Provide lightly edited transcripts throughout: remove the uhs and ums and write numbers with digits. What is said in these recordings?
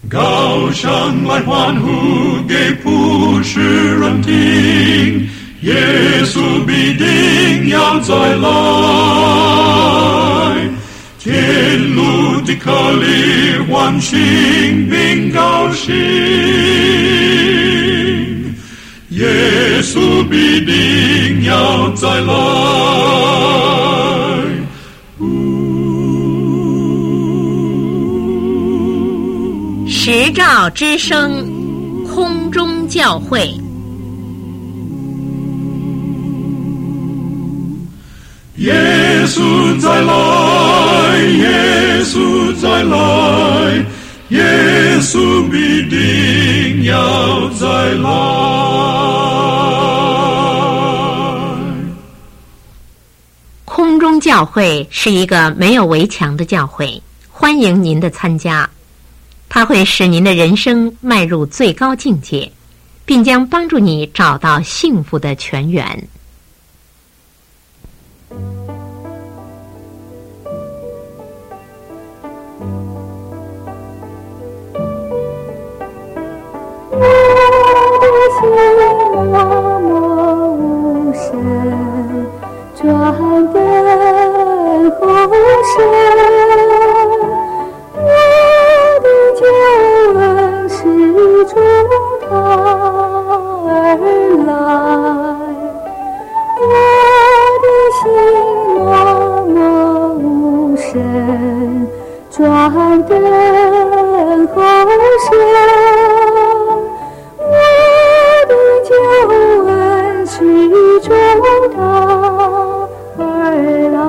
高声来欢呼给普世人听，耶稣必定要再来，天路的客里欢欣并高兴，耶稣必定要再来。 时照之声，空中教会。 耶稣再来，耶稣再来，耶稣必定要再来。 空中教会是一个没有围墙的教会，欢迎您的参加。它会使您的人生迈入最高境界，并将帮助你找到幸福的泉源。 我的心默默无声，转等候神，我的救恩是从他而来，我的心默默无声，转等候神，救恩是从他而来。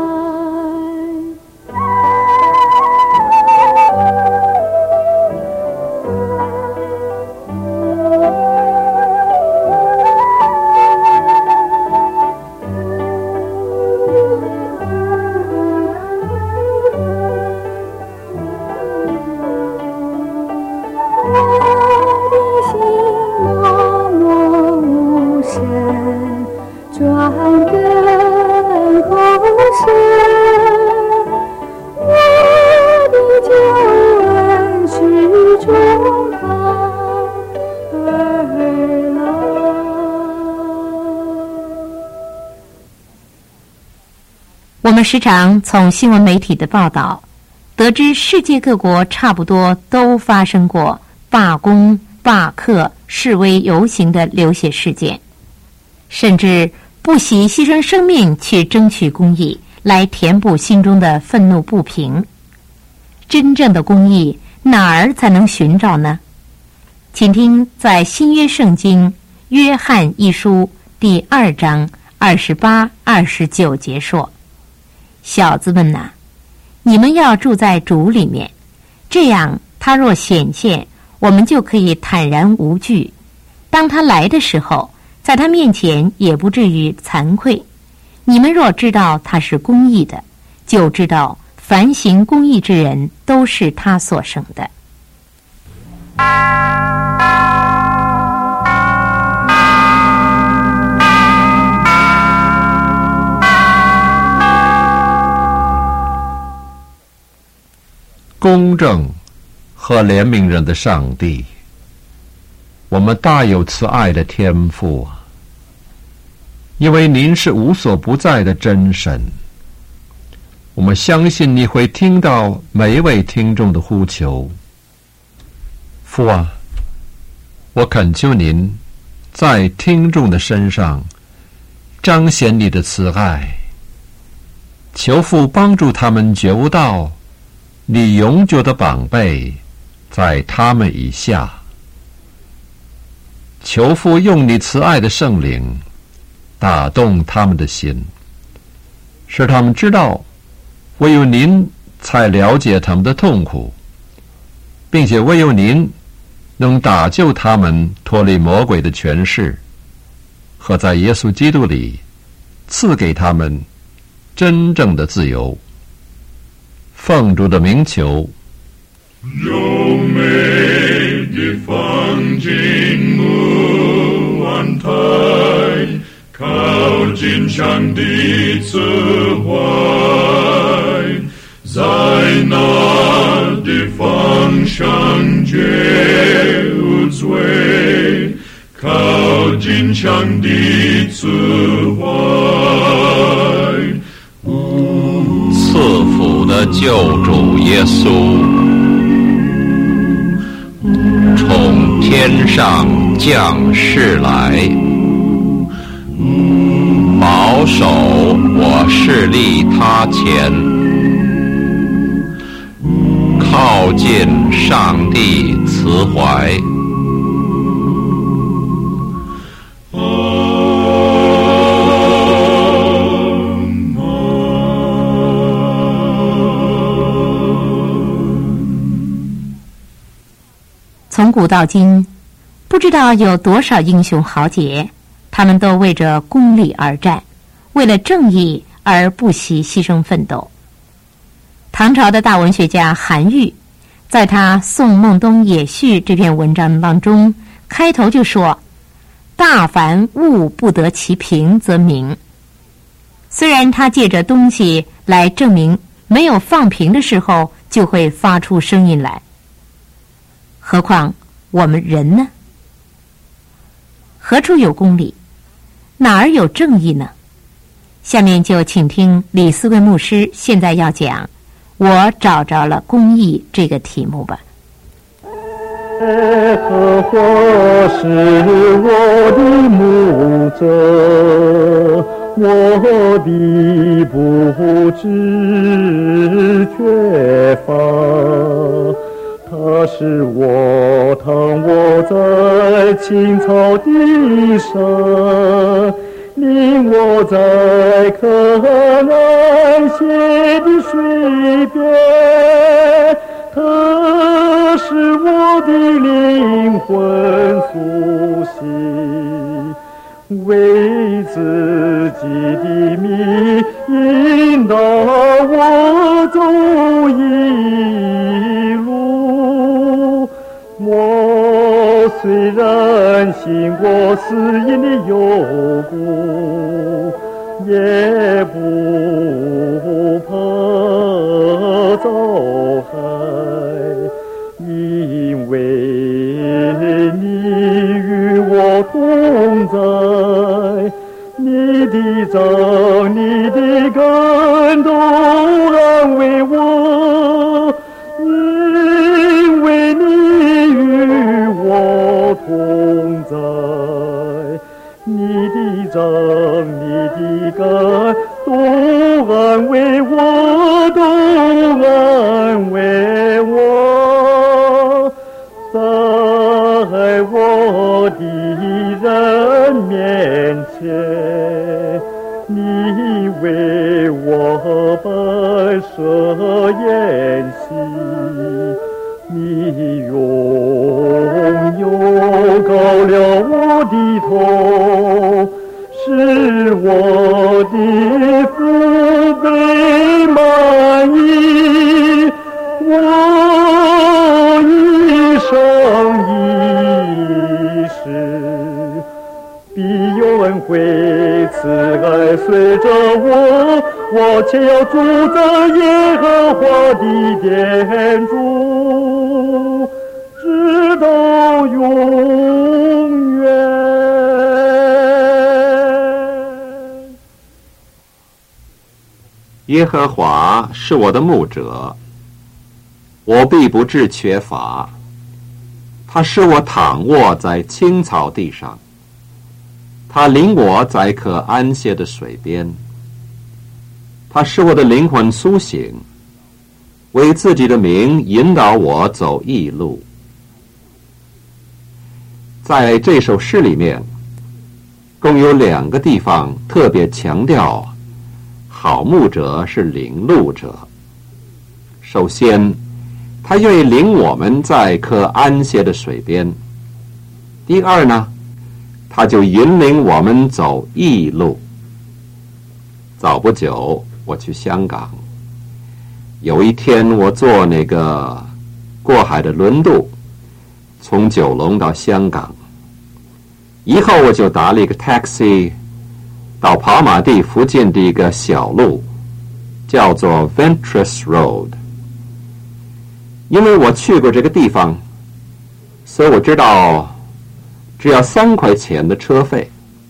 我们时常从新闻媒体的报道得知，世界各国差不多都发生过罢工、罢课、示威游行的流血事件，甚至不惜牺牲生命去争取公义，来填补心中的愤怒不平。真正的公义哪儿才能寻找呢？请听在新约圣经约翰一书第2章28、29节说：小子们哪，你们要住在主里面，这样他若显现，我们就可以坦然无惧。当他来的时候，在他面前也不至于惭愧。你们若知道他是公义的，就知道凡行公义之人都是他所生的。 公正和怜悯人的上帝，我们大有慈爱的天父啊！因为您是无所不在的真神，我们相信你会听到每一位听众的呼求。父啊，我恳求您在听众的身上彰显你的慈爱，求父帮助他们觉悟到你永久的膀臂在他们以下，求父用你慈爱的圣灵打动他们的心，使他们知道唯有您才了解他们的痛苦，并且唯有您能打救他们脱离魔鬼的权势，和在耶稣基督里赐给他们真正的自由。奉主的名求。 柔美的放进木安台，靠近上帝慈怀，在那的方向就想的慈怀。 赐福的救主耶稣，从天上降世来，保守我势力他前，靠近上帝慈怀。 从古到今，不知道有多少英雄豪杰，他们都为着公理而战，为了正义而不惜牺牲奋斗。唐朝的大文学家韩愈，在他《宋孟东野序》这篇文章当中，开头就说：“大凡物不得其平则鸣。”虽然他借着东西来证明没有放平的时候就会发出声音来，何况我们人呢？何处有公理？哪儿有正义呢？下面就请听李思贵牧师现在要讲我找着了公义这个题目吧。 耶和华是我的牧者，我必不致缺乏。他使我躺卧在青草地上，领我在可安歇的水边。他使我的灵魂苏醒，为自己的名引导我走义路。我虽然行过死荫的幽谷，也不怕遭害，因为你与我同在，你的杖你的竿都安慰我，因为你与我同在，你的杖你的竿都安慰我，都安慰我，在我的人面前，你为我摆设筵席，你用油膏了我的头，使我的父辈满意，我一生一世必有恩惠慈爱随着我且要住在耶和华的殿中，直到永远。 耶和华是我的牧者，我必不致缺乏。他使我躺卧在青草地上，他领我在可安歇的水边。他使我的灵魂苏醒，为自己的名引导我走义路。在这首诗里面，共有2个地方特别强调好牧者是领路者。首先，他愿意领我们在可安歇的水边。第二呢，他就引领我们走义路。早不久我去香港，有一天我坐那个过海的轮渡，从九龙到香港，以后我就打了一个 taxi 到跑马地附近的一个小路，叫做 Ventress Road。 因为我去过这个地方，所以我知道只要3块钱的车费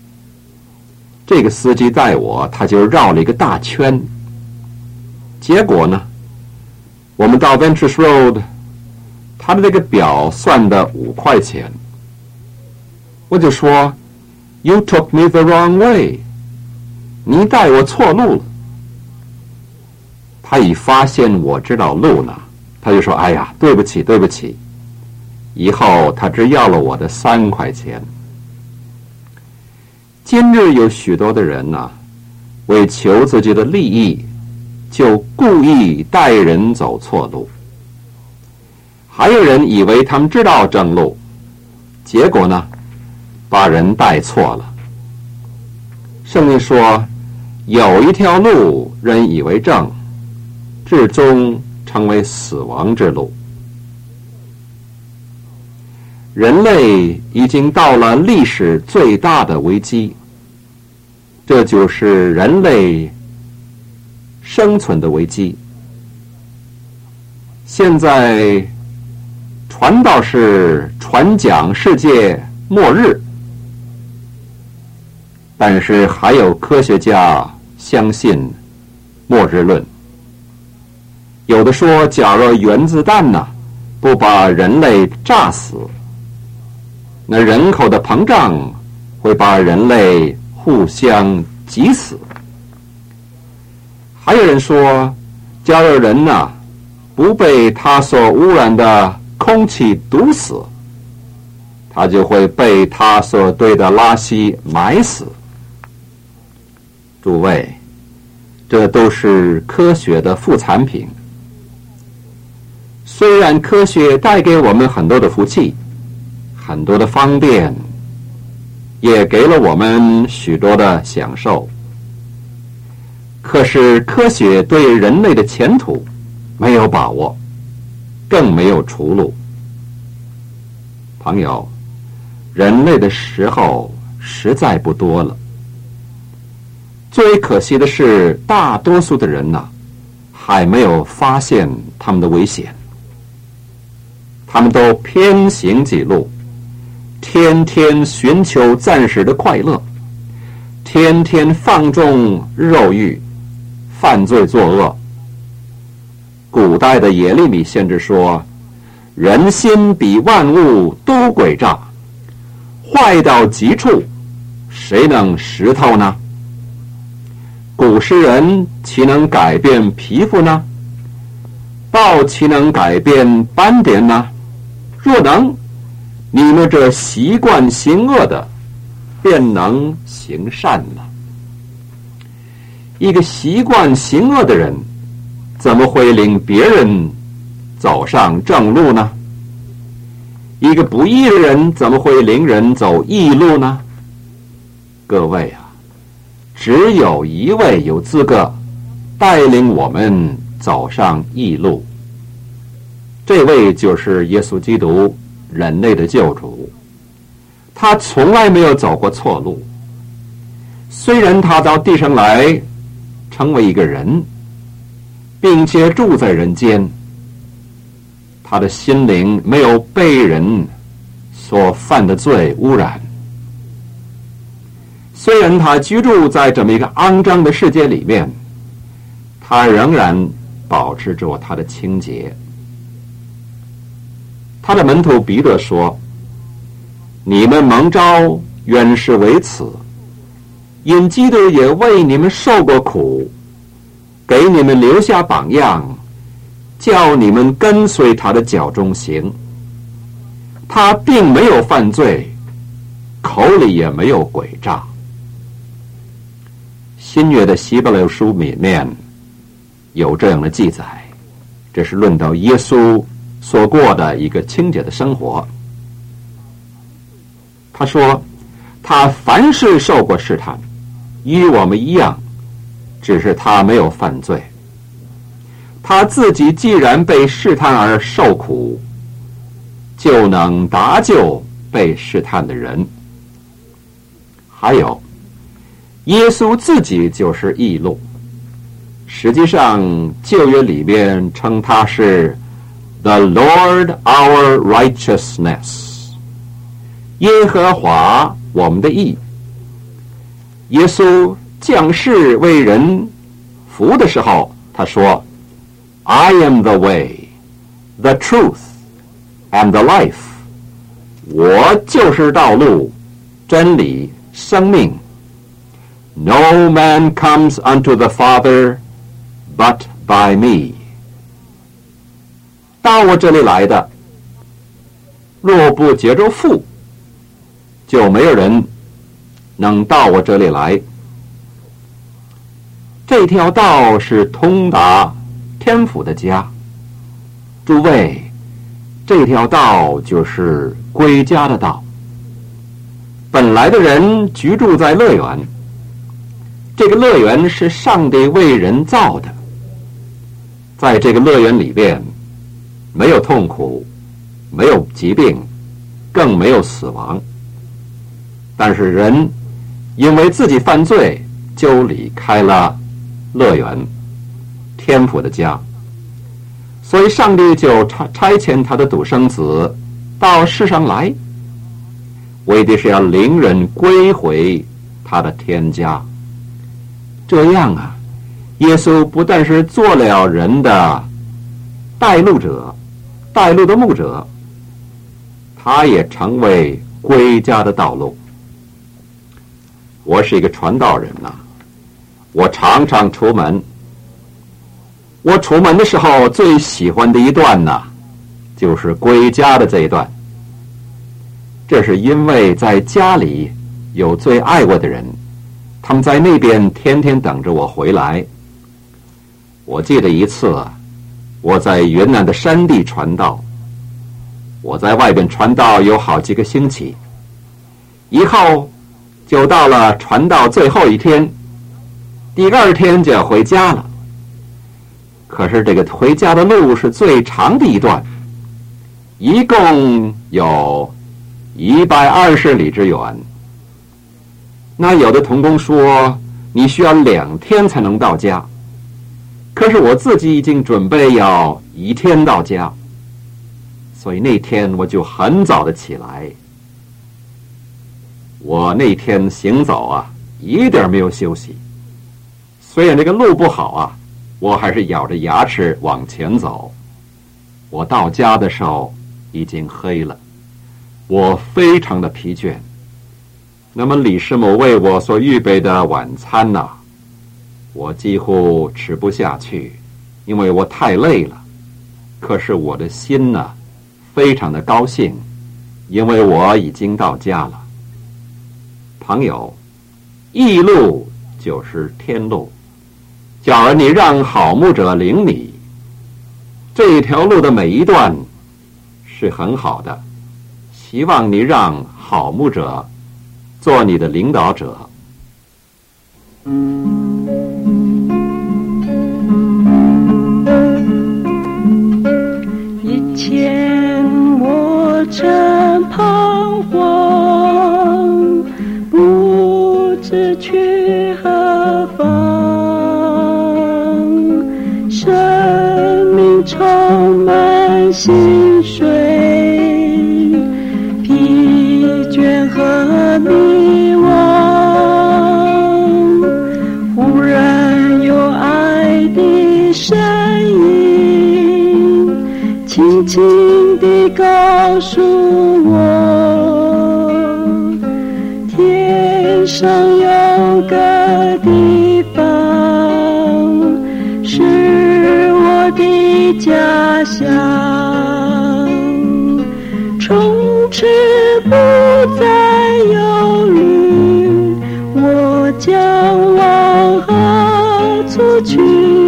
这个司机带我，他就绕了一个大圈。结果呢，我们到 Ventures Road， 他的这个表算的5块钱。我就说 You took me the wrong way， 你带我错路了。他一发现我知道路呢，他就说哎呀，对不起对不起，以后他只要了我的3块钱。今日有许多的人呢，为求自己的利益，就故意带人走错路。还有人以为他们知道正路，结果呢，把人带错了。圣经说，有一条路人以为正，至终成为死亡之路。人类已经到了历史最大的危机，这就是人类生存的危机。现在传道是传讲世界末日，但是还有科学家相信末日论。有的说，假如原子弹呢不把人类炸死，那人口的膨胀会把人类互相挤死。还有人说，假如人呢不被他所污染的空气毒死，他就会被他所堆的垃圾埋死。诸位，这都是科学的副产品。虽然科学带给我们很多的福气，很多的方便，也给了我们许多的享受，可是科学对人类的前途没有把握，更没有出路。朋友，人类的时候实在不多了。最可惜的是，大多数的人呢，还没有发现他们的危险。他们都偏行己路，天天寻求暂时的快乐，天天放纵肉欲，犯罪作恶。古代的耶利米先知说，人心比万物都诡诈，坏到极处，谁能识透呢？古时人岂能改变皮肤呢？豹岂能改变斑点呢？若能，你们这习惯行恶的，便能行善了。一个习惯行恶的人，怎么会领别人走上正路呢？一个不义的人，怎么会领人走义路呢？各位啊，只有一位有资格带领我们走上义路，这位就是耶稣基督，人类的救主。他从来没有走过错路，虽然他到地上来成为一个人，并且住在人间，他的心灵没有被人所犯的罪污染。虽然他居住在这么一个肮脏的世界里面，他仍然保持着他的清洁。他的门徒彼得说，你们蒙召原是为此，因基督也为你们受过苦，给你们留下榜样，叫你们跟随他的脚中行。他并没有犯罪，口里也没有诡诈。新约的希伯来书里面有这样的记载，这是论到耶稣所过的一个清洁的生活。他说，他凡事受过试探，与我们一样，只是他没有犯罪。他自己既然被试探而受苦，就能搭救被试探的人。还有，耶稣自己就是义路。实际上，旧约里面称他是 The Lord our righteousness， 耶和华我们的义。 耶稣降世为人服务的时候，他说 I am the way, the truth, and the life. 我就是道路、真理、生命。No man comes unto the Father but by me. 到我这里来的，若不借着父，就没有人能到我这里来。这条道是通达天父的家。诸位，这条道就是归家的道。本来的人居住在乐园，这个乐园是上帝为人造的。在这个乐园里边，没有痛苦，没有疾病，更没有死亡。但是人因为自己犯罪，就离开了乐园，天父的家。所以上帝就差遣他的独生子到世上来，为的是要领人归回他的天家。这样啊，耶稣不但是做了人的带路者、带路的牧者，他也成为归家的道路。我是一个传道人呐，我常常出门。我出门的时候最喜欢的一段呢，就是归家的这一段。这是因为在家里有最爱我的人，他们在那边天天等着我回来。我记得一次，我在云南的山地传道，我在外边传道有好几个星期，以后就到了传道最后一天，第二天就要回家了。可是这个回家的路是最长的一段，一共有120里之远。那有的同工说你需要2天才能到家，可是我自己已经准备要1天到家，所以那天我就很早的起来。我那天行走啊，一点没有休息。虽然这个路不好啊，我还是咬着牙齿往前走。我到家的时候已经黑了，我非常的疲倦。那么李师母为我所预备的晚餐呢，我几乎吃不下去，因为我太累了。可是我的心呢，非常的高兴，因为我已经到家了。朋友，义路就是天路。假如你让好牧者领你，这条路的每一段是很好的，希望你让好牧者做你的领导者。 以前我曾彷徨，不知去何方，生命充满心碎，疲倦和迷惘，忽然有爱的声音轻轻地告诉我，天上有个地方是我的家乡，从此不再忧虑我将往何处去，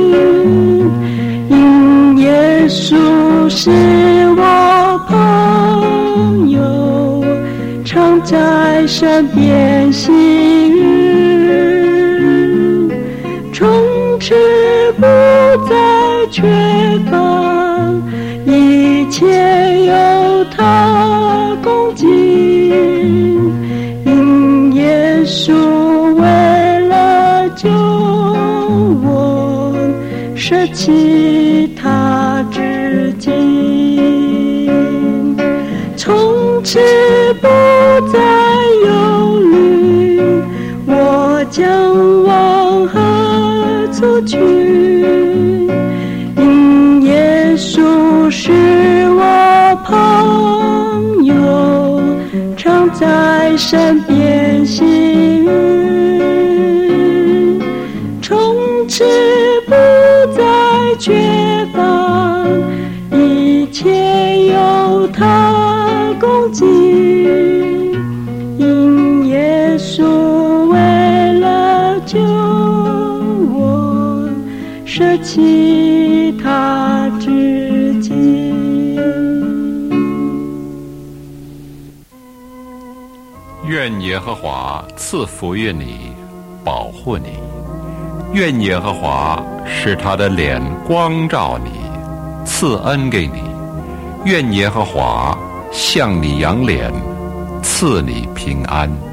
因耶稣是我朋友，常在身边昔日，从此不再缺乏，一切有他供给，因耶稣为了救我舍弃他自己，从此不再忧虑我将在身边行，从此不再缺乏，一切由他供给，因耶稣为了救我，舍弃他自己。 愿耶和华赐福于你，保护你；愿耶和华使他的脸光照你，赐恩给你；愿耶和华向你扬脸，赐你平安。